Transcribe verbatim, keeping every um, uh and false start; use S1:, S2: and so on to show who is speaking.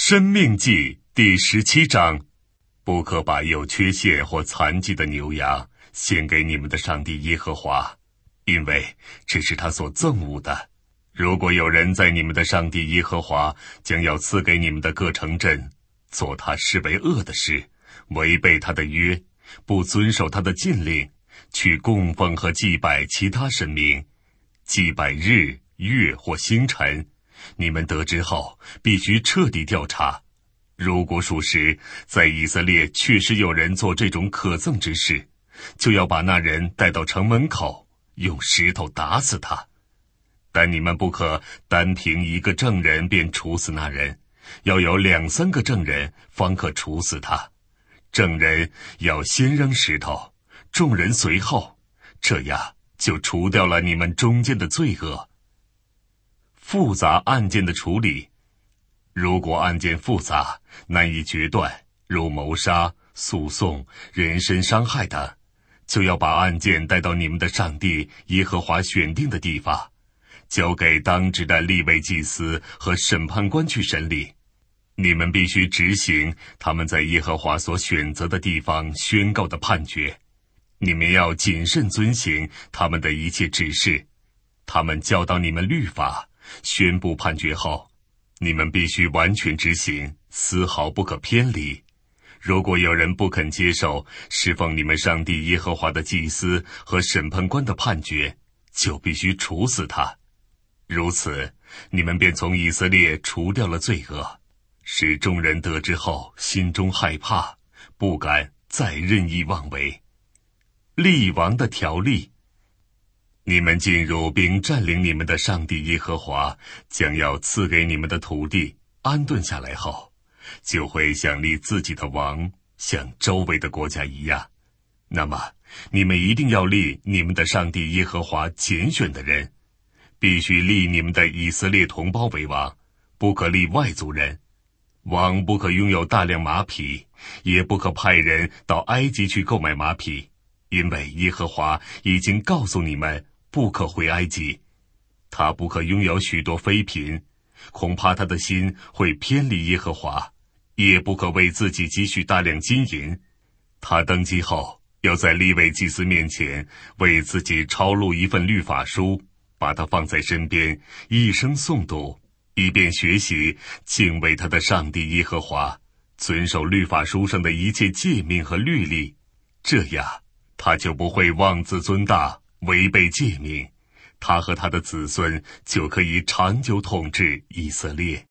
S1: 申命记第十七章，不可把有缺陷或残疾的牛羊献给你们的上帝耶和华，因为这是他所憎恶的。如果有人在你们的上帝耶和华将要赐给你们的各城镇做他视为恶的事，违背他的约，不遵守他的禁令，去供奉和祭拜其他神明，祭拜日、月或星辰，你们得知后必须彻底调查。如果属实在以色列确实有人做这种可憎之事，就要把那人带到城门口，用石头打死他。但你们不可单凭一个证人便处死那人，要有两三个证人方可处死他。证人要先扔石头，众人随后，这样就除掉了你们中间的罪恶。复杂案件的处理，如果案件复杂，难以决断，如谋杀、诉讼、人身伤害等，就要把案件带到你们的上帝耶和华选定的地方，交给当值的利未祭司和审判官去审理。你们必须执行他们在耶和华所选择的地方宣告的判决。你们要谨慎遵行他们的一切指示。他们教导你们律法，宣布判决后，你们必须完全执行，丝毫不可偏离。如果有人不肯接受侍奉你们上帝耶和华的祭司和审判官的判决，就必须处死他。如此，你们便从以色列除掉了罪恶，使众人得知后心中害怕，不敢再任意妄为。立王的条例，你们进入并占领你们的上帝耶和华将要赐给你们的土地，安顿下来后，就会想立自己的王，像周围的国家一样。那么，你们一定要立你们的上帝耶和华拣选的人，必须立你们的以色列同胞为王，不可立外族人。王不可拥有大量马匹，也不可派人到埃及去购买马匹，因为耶和华已经告诉你们不可回埃及。他不可拥有许多妃嫔，恐怕他的心会偏离耶和华，也不可为自己积蓄大量金银。他登基后，要在利未祭司面前为自己抄录一份律法书，把它放在身边，一生诵读，以便学习敬畏他的上帝耶和华，遵守律法书上的一切诫命和律例。这样，他就不会妄自尊大，违背诫命。他和他的子孙就可以长久统治以色列。